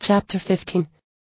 Chapter 15.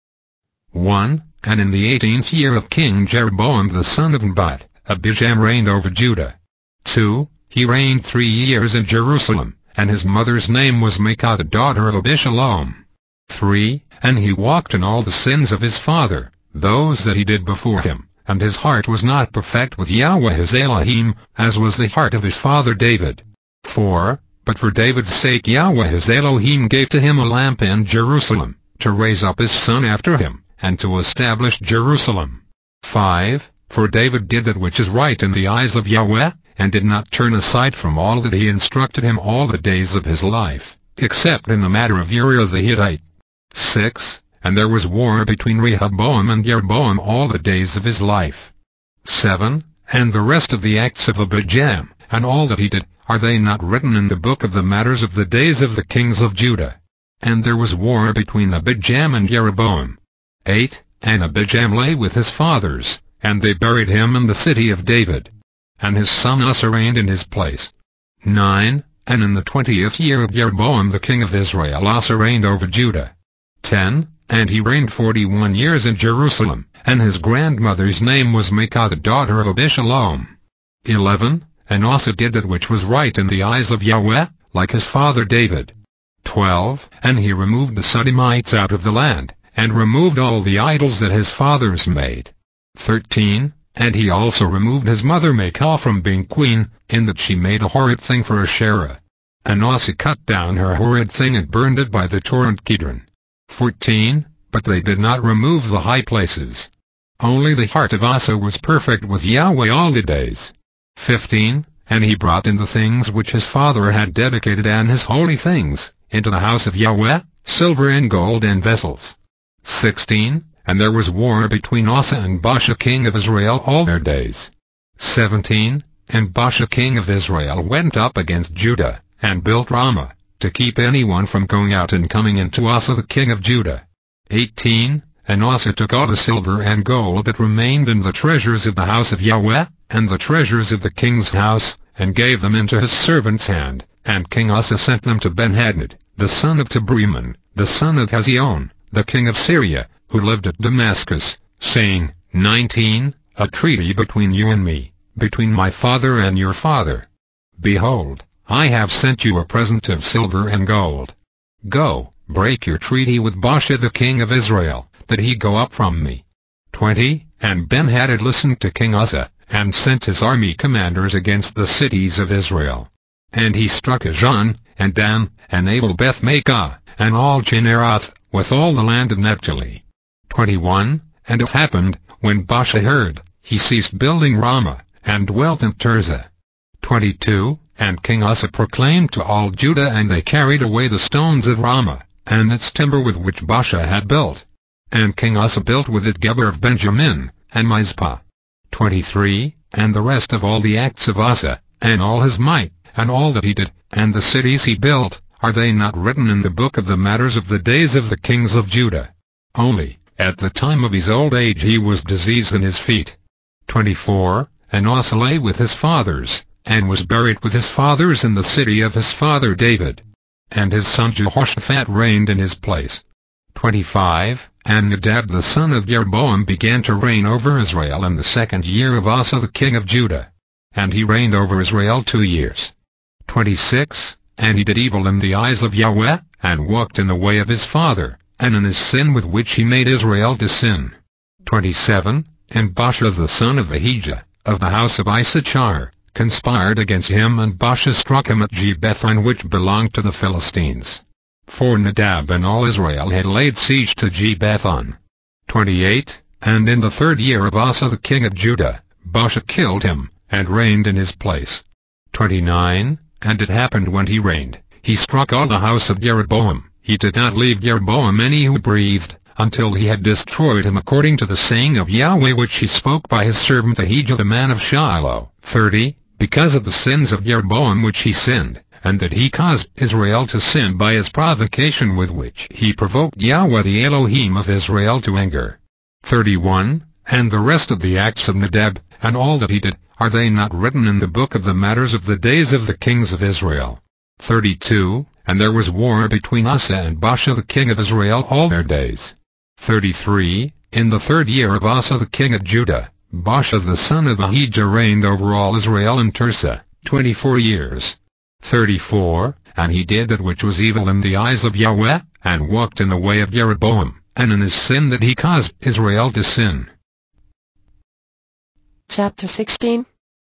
1. And in the 18th year of King Jeroboam the son of Nebat, Abijam reigned over Judah. 2. He reigned 3 years in Jerusalem, and his mother's name was Maachah the daughter of Abishalom. 3. And he walked in all the sins of his father, those that he did before him, and his heart was not perfect with Yahweh his Elohim, as was the heart of his father David. 4. But for David's sake Yahweh his Elohim gave to him a lamp in Jerusalem, to raise up his son after him, and to establish Jerusalem. 5. For David did that which is right in the eyes of Yahweh, and did not turn aside from all that he instructed him all the days of his life, except in the matter of Uriah the Hittite. 6. And there was war between Rehoboam and Jeroboam all the days of his life. 7. And the rest of the acts of Abijam, and all that he did, are they not written in the book of the matters of the days of the kings of Judah? And there was war between Abijam and Jeroboam. 8. And Abijam lay with his fathers, and they buried him in the city of David. And his son Asa reigned in his place. 9. And in the 20th year of Jeroboam the king of Israel Asa reigned over Judah. 10. And he reigned 41 years in Jerusalem, and his grandmother's name was Maachah the daughter of Abishalom. 11. And Asa did that which was right in the eyes of Yahweh, like his father David. 12. And he removed the Sodomites out of the land, and removed all the idols that his fathers made. 13. And he also removed his mother Maachah from being queen, in that she made a horrid thing for Asherah. And Asa cut down her horrid thing and burned it by the torrent Kidron. 14. But they did not remove the high places. Only the heart of Asa was perfect with Yahweh all the days. 15. And he brought in the things which his father had dedicated and his holy things, into the house of Yahweh, silver and gold and vessels. 16. And there was war between Asa and Baasha king of Israel all their days. 17. And Baasha king of Israel went up against Judah, and built Ramah, to keep anyone from going out and coming in to Asa the king of Judah. 18. And Asa took all the silver and gold that remained in the treasures of the house of Yahweh, and the treasures of the king's house, and gave them into his servant's hand, and King Asa sent them to Benhadad, the son of Tabrimon, the son of Hazion, the king of Syria, who lived at Damascus, saying, 19. A treaty between you and me, between my father and your father. Behold, I have sent you a present of silver and gold. Go, break your treaty with Baasha the king of Israel, that he go up from me. 20. And Benhadad listened to King Asa, and sent his army commanders against the cities of Israel. And he struck Ajon, and Dan, and Abel-Beth-Maachah, and all Chinneroth, with all the land of Naphtali. 21. And it happened, when Baasha heard, he ceased building Ramah, and dwelt in Tirzah. 22. And King Asa proclaimed to all Judah, and they carried away the stones of Ramah, and its timber with which Baasha had built. And King Asa built with it Geber of Benjamin, and Mizpah. 23. And the rest of all the acts of Asa, and all his might, and all that he did, and the cities he built, are they not written in the book of the matters of the days of the kings of Judah? Only, at the time of his old age he was diseased in his feet. 24. And Asa lay with his fathers, and was buried with his fathers in the city of his father David. And his son Jehoshaphat reigned in his place. 25. And Nadab the son of Jeroboam began to reign over Israel in the 2nd year of Asa the king of Judah. And he reigned over Israel 2 years. 26. And he did evil in the eyes of Yahweh, and walked in the way of his father, and in his sin with which he made Israel to sin. 27. And Baasha the son of Ahijah, of the house of Issachar, conspired against him, and Baasha struck him at Gibbethon, which belonged to the Philistines. For Nadab and all Israel had laid siege to Gibbethon. 28. And in the 3rd year of Asa the king of Judah, Baasha killed him, and reigned in his place. 29. And it happened when he reigned, he struck all the house of Jeroboam, he did not leave Jeroboam any who breathed, until he had destroyed him according to the saying of Yahweh which he spoke by his servant Ahijah the man of Shiloh. 30. Because of the sins of Jeroboam which he sinned, and that he caused Israel to sin by his provocation with which he provoked Yahweh the Elohim of Israel to anger. 31. And the rest of the acts of Nadab, and all that he did, are they not written in the book of the matters of the days of the kings of Israel? 32. and there was war between Asa and Baasha the king of Israel all their days. 33. In the 3rd year of Asa the king of Judah, Baasha the son of Ahijah reigned over all Israel in Tirzah, 24 years. 34. And he did that which was evil in the eyes of Yahweh, and walked in the way of Jeroboam, and in his sin that he caused Israel to sin. Chapter 16.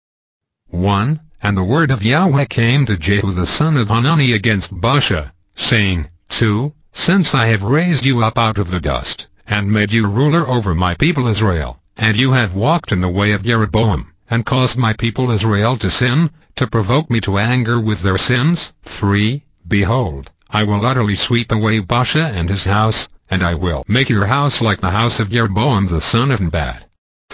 1. And the word of Yahweh came to Jehu the son of Hanani against Baasha, saying, 2. Since I have raised you up out of the dust, and made you ruler over my people Israel, and you have walked in the way of Jeroboam, and caused my people Israel to sin, to provoke me to anger with their sins. 3. Behold, I will utterly sweep away Baasha and his house, and I will make your house like the house of Jeroboam the son of Nebat.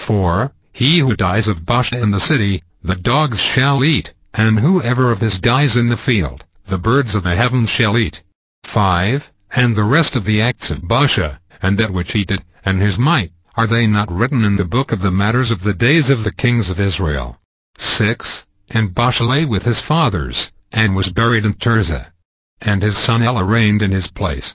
4. He who dies of Baasha in the city, the dogs shall eat, and whoever of his dies in the field, the birds of the heavens shall eat. 5. And the rest of the acts of Baasha, and that which he did, and his might, are they not written in the book of the matters of the days of the kings of Israel? 6. And Baasha lay with his fathers, and was buried in Tirzah. And his son Elah reigned in his place.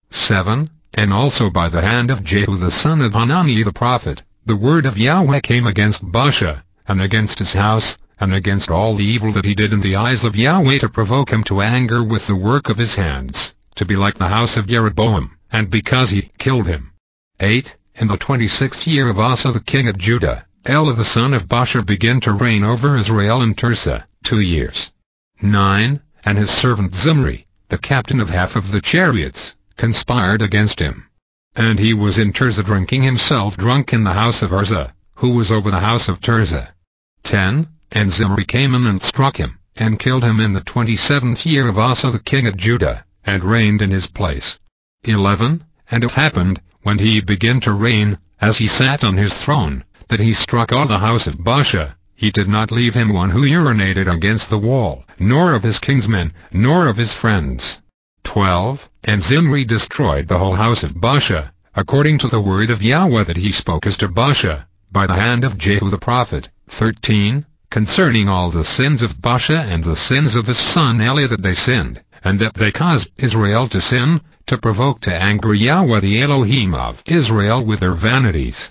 7. And also by the hand of Jehu the son of Hanani the prophet, the word of Yahweh came against Baasha, and against his house, and against all the evil that he did in the eyes of Yahweh, to provoke him to anger with the work of his hands, to be like the house of Jeroboam, and because he killed him. 8. In the 26th year of Asa the king of Judah, Elah the son of Baasha began to reign over Israel in Tirzah, 2 years. 9. And his servant Zimri, the captain of half of the chariots, conspired against him. And he was in Tirzah drinking himself drunk in the house of Uzzah, who was over the house of Tirzah. 10. And Zimri came in and struck him, and killed him in the 27th year of Asa the king of Judah, and reigned in his place. 11. And it happened, when he began to reign, as he sat on his throne, that he struck all the house of Baasha. He did not leave him one who urinated against the wall, nor of his kinsmen, nor of his friends. 12. And Zimri destroyed the whole house of Baasha, according to the word of Yahweh that he spoke as to Baasha, by the hand of Jehu the prophet. 13. Concerning all the sins of Baasha and the sins of his son Elah that they sinned, and that they caused Israel to sin, to provoke to anger Yahweh the Elohim of Israel with their vanities.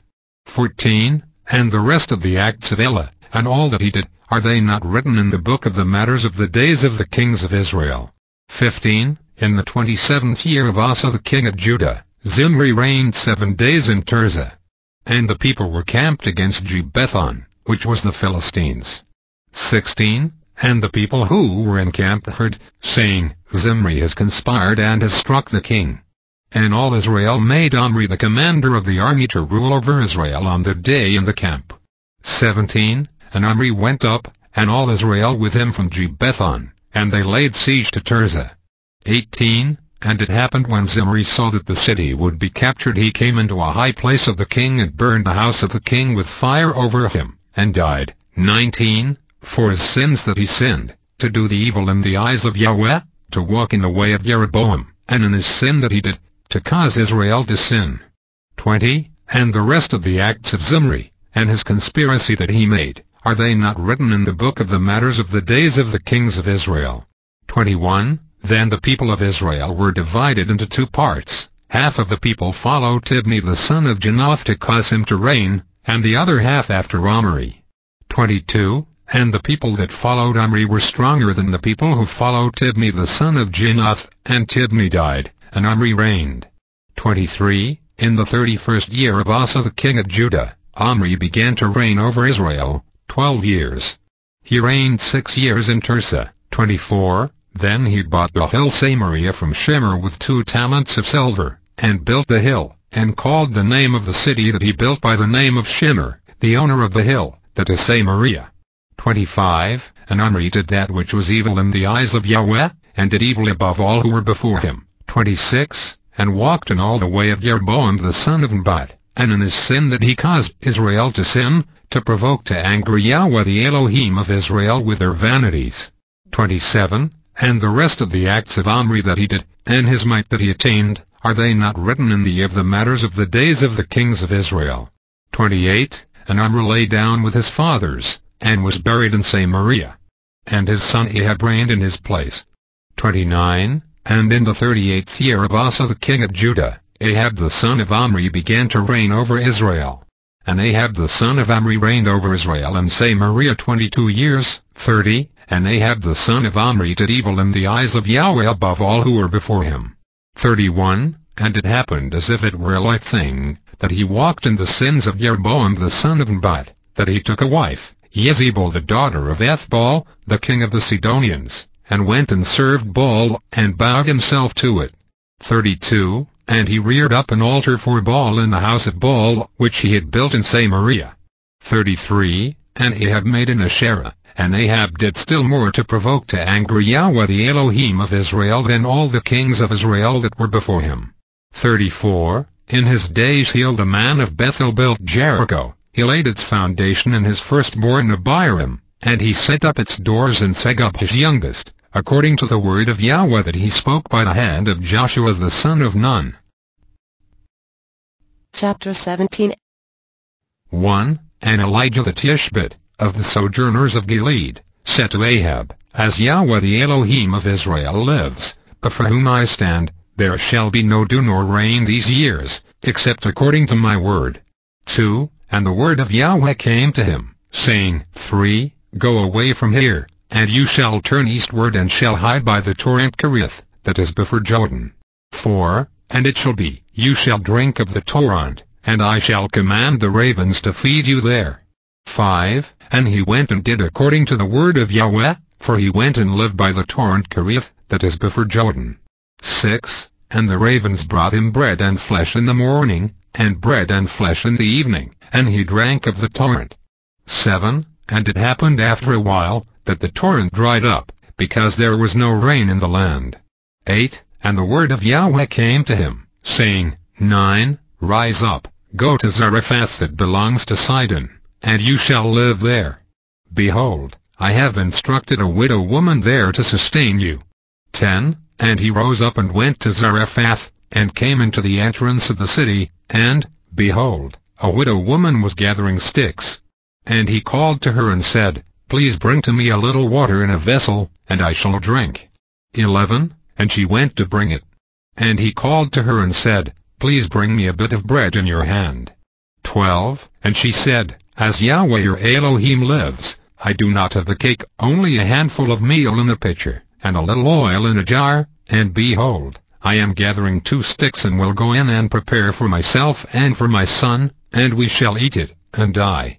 14. And the rest of the acts of Elah, and all that he did, are they not written in the book of the matters of the days of the kings of Israel? 15. In the 27th year of Asa the king of Judah, Zimri reigned 7 days in Tirzah. And the people were camped against Gibbethon, which was the Philistines. 16. And the people who were encamped heard, saying, Zimri has conspired and has struck the king. And all Israel made Omri the commander of the army to rule over Israel on the day in the camp. 17. And Omri went up, and all Israel with him from Gibbethon, and they laid siege to Tirzah. 18. And it happened when Zimri saw that the city would be captured, he came into a high place of the king and burned the house of the king with fire over him, and died. 19. For his sins that he sinned, to do the evil in the eyes of Yahweh, to walk in the way of Jeroboam, and in his sin that he did, to cause Israel to sin. 20. And the rest of the acts of Zimri, and his conspiracy that he made, are they not written in the book of the matters of the days of the kings of Israel? 21. Then the people of Israel were divided into 2 parts. Half of the people followed Tibni the son of Ginath to cause him to reign, and the other half after Omri. 22. And the people that followed Omri were stronger than the people who followed Tibni the son of Ginath, and Tibni died, and Omri reigned. 23. In the 31st year of Asa the king of Judah, Omri began to reign over Israel, 12 years. He reigned 6 years in Tirzah. 24. Then he bought the hill Samaria from Shemer with 2 talents of silver, and built the hill, and called the name of the city that he built by the name of Shemer, the owner of the hill, that is Samaria. 25. And Omri did that which was evil in the eyes of Yahweh, and did evil above all who were before him. 26. And walked in all the way of Jeroboam the son of Nebat, and in his sin that he caused Israel to sin, to provoke to anger Yahweh the Elohim of Israel with their vanities. 27. And the rest of the acts of Omri that he did, and his might that he attained, are they not written in the matters of the days of the kings of Israel? 28. And Omri lay down with his fathers, and was buried in Samaria. And his son Ahab reigned in his place. 29. And in the 38th year of Asa the king of Judah, Ahab the son of Omri began to reign over Israel. And Ahab the son of Omri reigned over Israel in Samaria 22 years, 30, and Ahab the son of Omri did evil in the eyes of Yahweh above all who were before him. 31. And it happened as if it were a light thing, that he walked in the sins of Jeroboam the son of Nebat, that he took a wife, Jezebel the daughter of Ethbaal, the king of the Sidonians, and went and served Baal, and bowed himself to it. 32. And he reared up an altar for Baal in the house of Baal, which he had built in Samaria. 33. And Ahab made an Asherah, and Ahab did still more to provoke to anger Yahweh the Elohim of Israel than all the kings of Israel that were before him. 34. In his days Hiel the man of Bethel built Jericho. He laid its foundation in his firstborn Abiram, and he set up its doors in Segub his youngest, according to the word of Yahweh that he spoke by the hand of Joshua the son of Nun. Chapter 17. 1. And Elijah the Tishbite, of the sojourners of Gilead, said to Ahab, As Yahweh the Elohim of Israel lives, before whom I stand, there shall be no dew nor rain these years, except according to my word. 2. And the word of Yahweh came to him, saying, 3. Go away from here, and you shall turn eastward and shall hide by the torrent Kerith, that is before Jordan. 4. And it shall be, you shall drink of the torrent, and I shall command the ravens to feed you there. 5. And he went and did according to the word of Yahweh, for he went and lived by the torrent Kerith, that is before Jordan. 6. And the ravens brought him bread and flesh in the morning, and bread and flesh in the evening, and he drank of the torrent. 7. And it happened after a while, that the torrent dried up, because there was no rain in the land. 8. And the word of Yahweh came to him, saying, 9. Rise up, go to Zarephath that belongs to Sidon, and you shall live there. Behold, I have instructed a widow woman there to sustain you. 10. And he rose up and went to Zarephath, and came into the entrance of the city, and, behold, a widow woman was gathering sticks. And he called to her and said, Please bring to me a little water in a vessel, and I shall drink. 11. And she went to bring it. And he called to her and said, Please bring me a bit of bread in your hand. 12. And she said, As Yahweh your Elohim lives, I do not have the cake, only a handful of meal in a pitcher, and a little oil in a jar, and behold, I am gathering 2 sticks and will go in and prepare for myself and for my son, and we shall eat it, and die.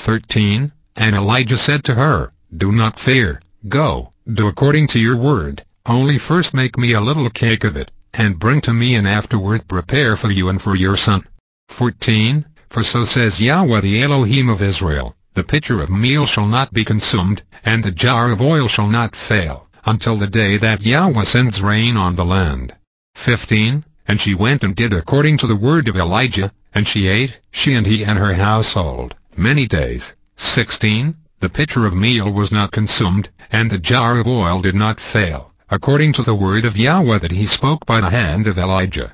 13. And Elijah said to her, Do not fear, go, do according to your word, only first make me a little cake of it, and bring to me, and afterward prepare for you and for your son. 14. For so says Yahweh the Elohim of Israel, the pitcher of meal shall not be consumed, and the jar of oil shall not fail, until the day that Yahweh sends rain on the land. 15. And she went and did according to the word of Elijah, and she ate, she and he and her household, many days. 16. The pitcher of meal was not consumed, and the jar of oil did not fail, according to the word of Yahweh that he spoke by the hand of Elijah.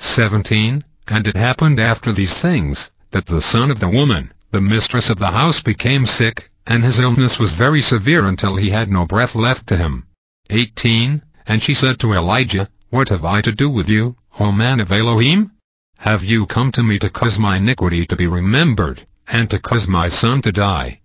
17. And it happened after these things, that the son of the woman, the mistress of the house, became sick, and his illness was very severe until he had no breath left to him. 18. And she said to Elijah, What have I to do with you, O man of Elohim? Have you come to me to cause my iniquity to be remembered, and to cause my son to die?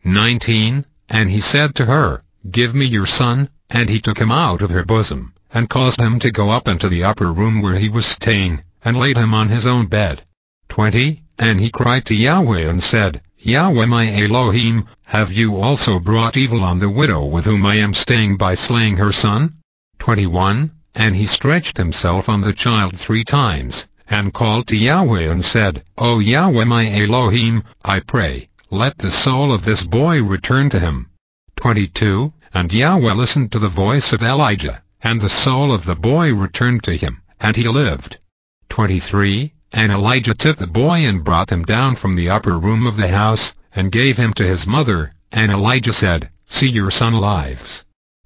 19. And he said to her, Give me your son, and he took him out of her bosom, and caused him to go up into the upper room where he was staying, and laid him on his own bed. 20. And he cried to Yahweh and said, Yahweh my Elohim, have you also brought evil on the widow with whom I am staying by slaying her son? 21. And he stretched himself on the child 3 times, and called to Yahweh and said, O Yahweh my Elohim, I pray, let the soul of this boy return to him. 22. And Yahweh listened to the voice of Elijah, and the soul of the boy returned to him, and he lived. 23. And Elijah took the boy and brought him down from the upper room of the house, and gave him to his mother, and Elijah said, See, your son lives.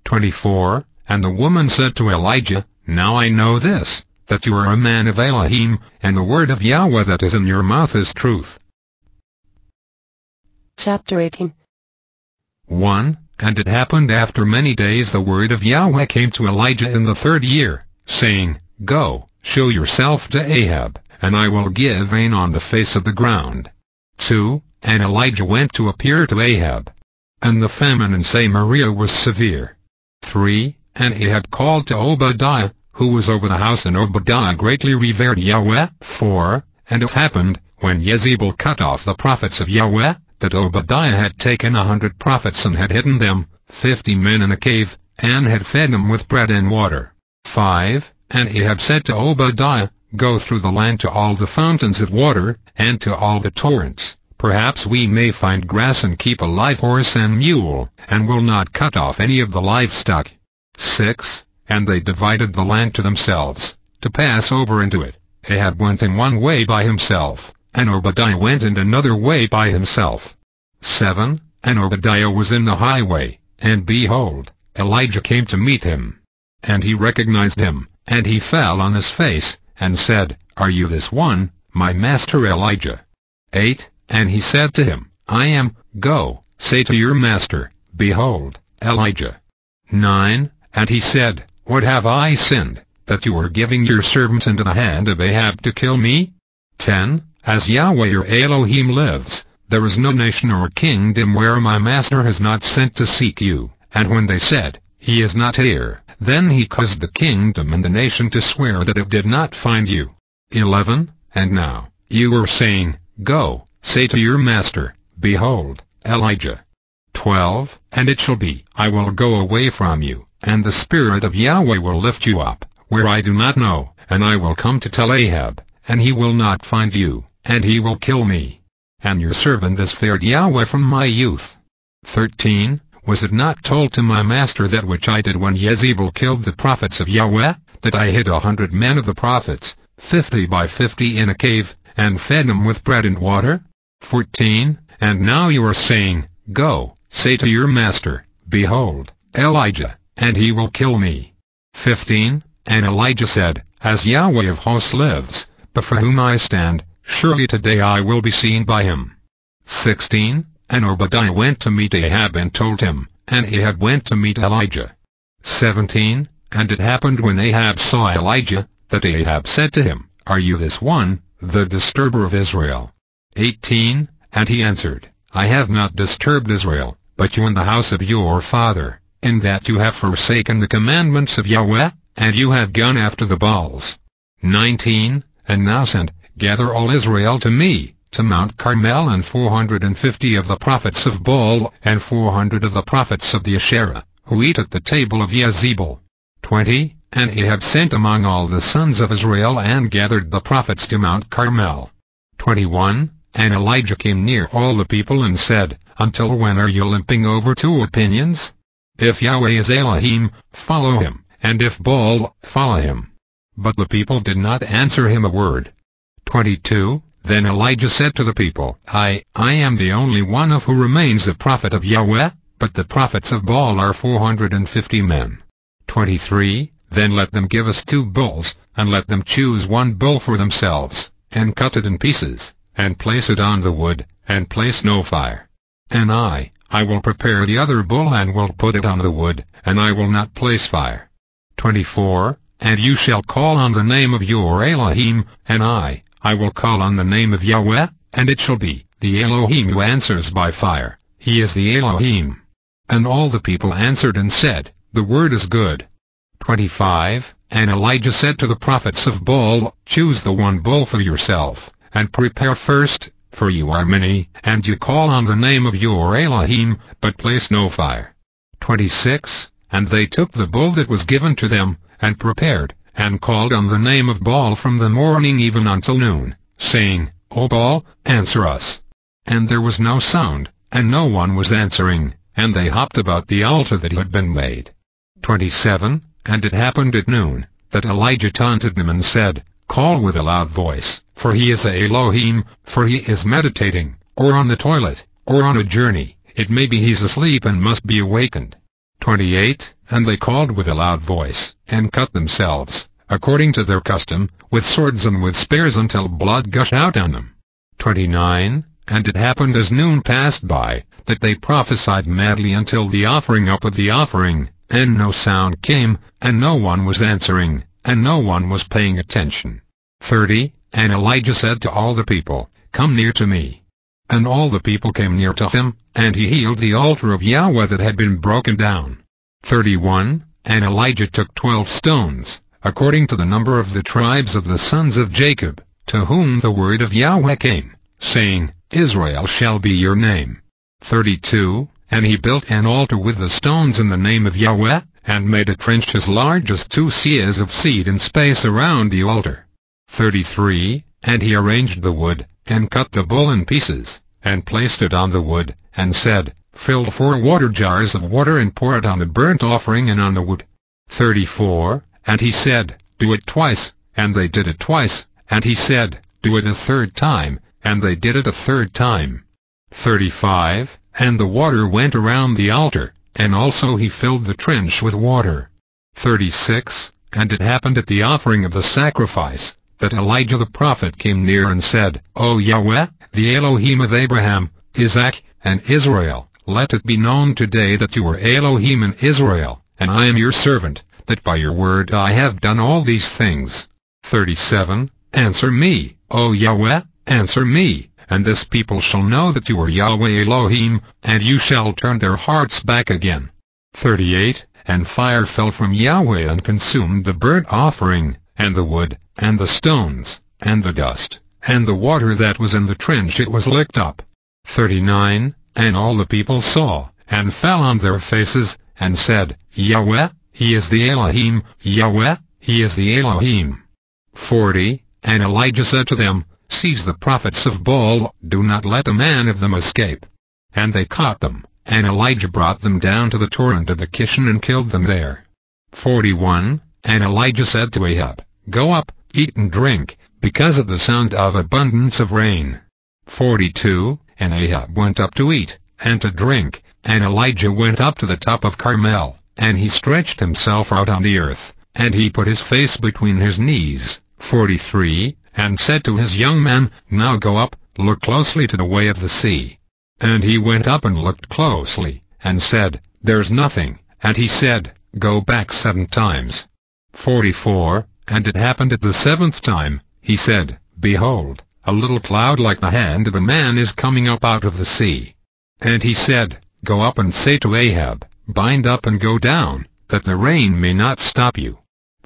24. And the woman said to Elijah, Now I know this, that you are a man of Elohim, and the word of Yahweh that is in your mouth is truth. Chapter 18. 1. And it happened after many days the word of Yahweh came to Elijah in the 3rd year, saying, Go, show yourself to Ahab, and I will give rain on the face of the ground. 2. And Elijah went to appear to Ahab. And the famine in Samaria was severe. 3. And Ahab called to Obadiah, who was over the house, and Obadiah greatly revered Yahweh. 4. And it happened, when Jezebel cut off the prophets of Yahweh, that Obadiah had taken 100 prophets and had hidden them, 50 men in a cave, and had fed them with bread and water. 5. And Ahab said to Obadiah, Go through the land to all the fountains of water, and to all the torrents. Perhaps we may find grass and keep a live horse and mule, and will not cut off any of the livestock. 6. And they divided the land to themselves, to pass over into it. Ahab went in one way by himself, and Obadiah went in another way by himself. 7. And Obadiah was in the highway, and behold, Elijah came to meet him. And he recognized him, and he fell on his face, and said, Are you this one, my master Elijah? 8. And he said to him, I am. Go, say to your master, Behold, Elijah. 9. And he said, What have I sinned, that you are giving your servant into the hand of Ahab to kill me? 10. As Yahweh your Elohim lives, there is no nation or kingdom where my master has not sent to seek you. And when they said, He is not here, then he caused the kingdom and the nation to swear that it did not find you. 11. And now, you are saying, Go, say to your master, Behold, Elijah. 12. And it shall be, I will go away from you, and the Spirit of Yahweh will lift you up, where I do not know, and I will come to tell Ahab, and he will not find you, and he will kill me. And your servant has feared Yahweh from my youth. 13. Was it not told to my master that which I did when Jezebel killed the prophets of Yahweh, that I hid 100 men of the prophets, 50 by 50 in a cave, and fed them with bread and water? 14. And now you are saying, Go, say to your master, Behold, Elijah, and he will kill me. 15. And Elijah said, As Yahweh of hosts lives, before whom I stand, surely today I will be seen by him. 16. And Obadiah went to meet Ahab and told him, and Ahab went to meet Elijah. 17. And it happened when Ahab saw Elijah, that Ahab said to him, Are you this one, the disturber of Israel? 18. And he answered, I have not disturbed Israel, but you and the house of your father, in that you have forsaken the commandments of Yahweh, and you have gone after the Baals. 19. And now send, gather all Israel to me, to Mount Carmel, and 450 of the prophets of Baal, and 400 of the prophets of the Asherah, who eat at the table of Jezebel. 20. And Ahab sent among all the sons of Israel and gathered the prophets to Mount Carmel. 21. And Elijah came near all the people and said, Until when are you limping over 2 opinions? If Yahweh is Elohim, follow him, and if Baal, follow him. But the people did not answer him a word. 22. Then Elijah said to the people, I am the only one of who remains a prophet of Yahweh, but the prophets of Baal are 450 men. 23. Then let them give us 2 bulls, and let them choose 1 bull for themselves, and cut it in pieces, and place it on the wood, and place no fire. And I will prepare the other bull and will put it on the wood, and I will not place fire. 24. And you shall call on the name of your Elohim, and I will call on the name of Yahweh, and it shall be, the Elohim who answers by fire, he is the Elohim. And all the people answered and said, The word is good. 25. And Elijah said to the prophets of Baal, Choose the 1 bull for yourself, and prepare first, for you are many, and you call on the name of your Elohim, but place no fire. 26. And they took the bull that was given to them, and prepared, and called on the name of Baal from the morning even until noon, saying, O Baal, answer us. And there was no sound, and no one was answering, and they hopped about the altar that had been made. 27. And it happened at noon, that Elijah taunted them and said, Call with a loud voice, for he is Elohim, for he is meditating, or on the toilet, or on a journey, it may be he's asleep and must be awakened. 28. And they called with a loud voice, and cut themselves, according to their custom, with swords and with spears until blood gushed out on them. 29. and it happened as noon passed by, that they prophesied madly until the offering up of the offering, and no sound came, and no one was answering, and no one was paying attention. 30. And Elijah said to all the people, "Come near to me." And all the people came near to him, and he healed the altar of Yahweh that had been broken down. 31. And Elijah took 12 stones, according to the number of the tribes of the sons of Jacob, to whom the word of Yahweh came, saying, Israel shall be your name. 32. And he built an altar with the stones in the name of Yahweh, and made a trench as large as 2 seahs of seed in space around the altar. 33. And he arranged the wood, and cut the bull in pieces, and placed it on the wood, and said, Fill 4 water jars of water and pour it on the burnt offering and on the wood. 34. And he said, Do it twice, and they did it twice, and he said, Do it a 3rd time, and they did it a 3rd time. 35. And the water went around the altar, and also he filled the trench with water. 36. And it happened at the offering of the sacrifice, that Elijah the prophet came near and said, O Yahweh, the Elohim of Abraham, Isaac, and Israel, let it be known today that you are Elohim in Israel, and I am your servant, that by your word I have done all these things. 37. Answer me, O Yahweh, answer me, and this people shall know that you are Yahweh Elohim, and you shall turn their hearts back again. 38. And fire fell from Yahweh and consumed the burnt offering, and the wood, and the stones, and the dust, and the water that was in the trench it was licked up. 39. And all the people saw, and fell on their faces, and said, Yahweh, he is the Elohim, Yahweh, he is the Elohim. 40. And Elijah said to them, Seize the prophets of Baal, do not let a man of them escape. And they caught them, and Elijah brought them down to the torrent of the Kishon and killed them there. 41. And Elijah said to Ahab, Go up, eat and drink, because of the sound of abundance of rain. 42. And Ahab went up to eat, and to drink, and Elijah went up to the top of Carmel, and he stretched himself out on the earth, and he put his face between his knees. 43. And said to his young man, Now go up, look closely to the way of the sea. And he went up and looked closely, and said, There's nothing, and he said, Go back 7 times. 44. And it happened at the 7th time, he said, Behold, a little cloud like the hand of a man is coming up out of the sea. And he said, Go up and say to Ahab, Bind up and go down, that the rain may not stop you.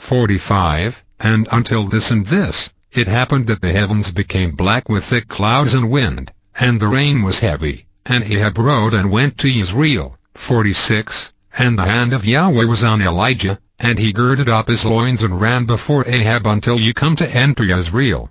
45. And until this and this, it happened that the heavens became black with thick clouds and wind, and the rain was heavy, and Ahab rode and went to Jezreel. 46. And the hand of Yahweh was on Elijah, and he girded up his loins and ran before Ahab until you come to enter Jezreel.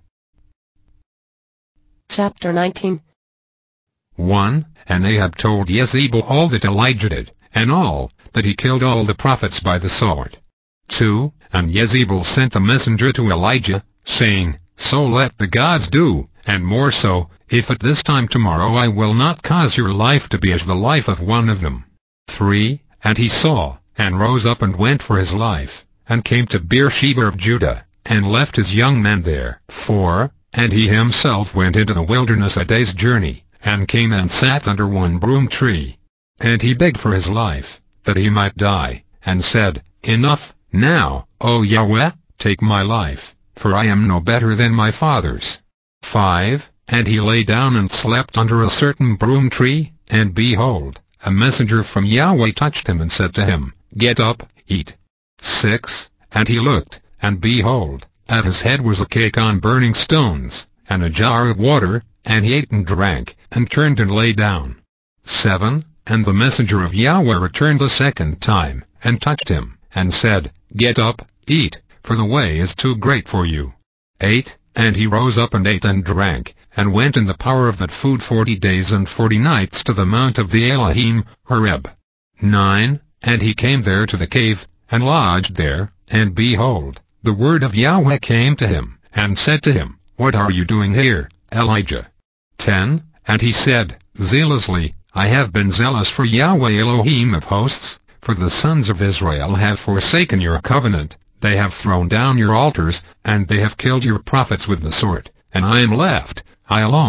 Chapter 19. 1. And Ahab told Jezebel all that Elijah did, and all, that he killed all the prophets by the sword. 2. And Jezebel sent a messenger to Elijah, saying, So let the gods do, and more so, if at this time tomorrow I will not cause your life to be as the life of one of them. 3. And he saw, and rose up and went for his life, and came to Beersheba of Judah, and left his young men there. 4. And he himself went into the wilderness a day's journey, and came and sat under one broom tree. And he begged for his life, that he might die, and said, Enough, now, O Yahweh, take my life, for I am no better than my fathers. 5. And he lay down and slept under a certain broom tree, and behold, a messenger from Yahweh touched him and said to him, Get up, eat. 6. And he looked, and behold, at his head was a cake on burning stones, and a jar of water, and he ate and drank, and turned and lay down. 7. And the messenger of Yahweh returned a 2nd time, and touched him, and said, Get up, eat, for the way is too great for you. 8. And he rose up and ate and drank, and went in the power of that food 40 days and 40 nights to the mount of the Elohim, Horeb. 9. And he came there to the cave, and lodged there, and behold, the word of Yahweh came to him, and said to him, What are you doing here, Elijah? 10. And he said, Zealously, I have been zealous for Yahweh Elohim of hosts, for the sons of Israel have forsaken your covenant, they have thrown down your altars, and they have killed your prophets with the sword, and I am left, I alone,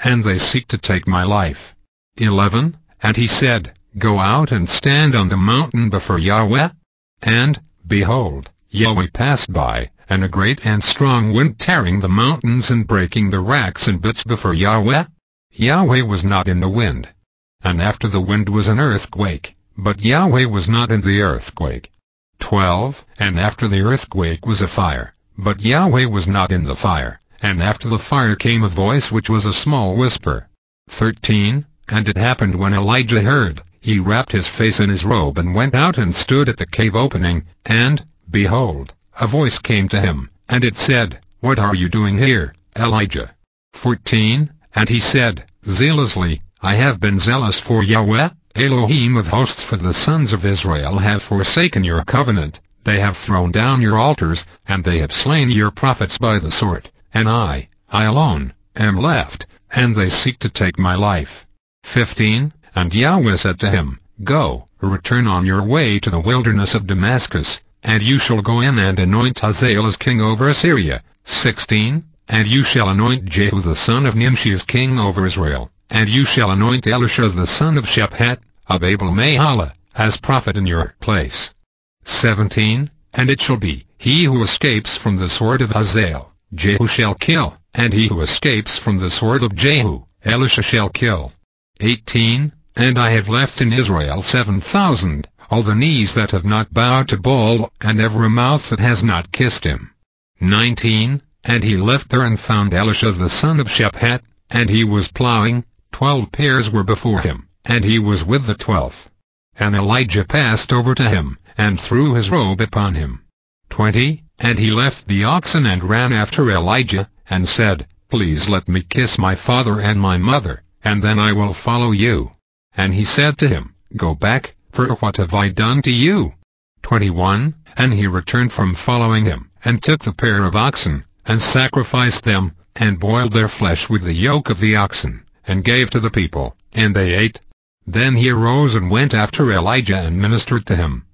and they seek to take my life. 11. And he said, Go out and stand on the mountain before Yahweh. And, behold, Yahweh passed by, and a great and strong wind tearing the mountains and breaking the rocks in bits before Yahweh. Yahweh was not in the wind. And after the wind was an earthquake, but Yahweh was not in the earthquake. 12. And after the earthquake was a fire, but Yahweh was not in the fire, and after the fire came a voice which was a small whisper. 13. And it happened when Elijah heard, he wrapped his face in his robe and went out and stood at the cave opening, and, behold, a voice came to him, and it said, What are you doing here, Elijah? 14. And he said, Zealously, I have been zealous for Yahweh, Elohim of hosts, for the sons of Israel have forsaken your covenant, they have thrown down your altars, and they have slain your prophets by the sword, and I alone, am left, and they seek to take my life. 15. And Yahweh said to him, Go, return on your way to the wilderness of Damascus, and you shall go in and anoint Hazael as king over Assyria. 16. And you shall anoint Jehu the son of Nimshi as king over Israel, and you shall anoint Elisha the son of Shaphat, of Abel-Meholah, as prophet in your place. 17. And it shall be, he who escapes from the sword of Hazael, Jehu shall kill, and he who escapes from the sword of Jehu, Elisha shall kill. 18. And I have left in Israel 7,000, all the knees that have not bowed to Baal, and every mouth that has not kissed him. 19. And he left there and found Elisha the son of Shaphat, and he was plowing, 12 pairs were before him, and he was with the 12th. And Elijah passed over to him, and threw his robe upon him. 20. And he left the oxen and ran after Elijah, and said, Please let me kiss my father and my mother, and then I will follow you. And he said to him, Go back, for what have I done to you? 21. And he returned from following him, and took the pair of oxen, and sacrificed them, and boiled their flesh with the yoke of the oxen, and gave to the people, and they ate. Then he arose and went after Elijah and ministered to him.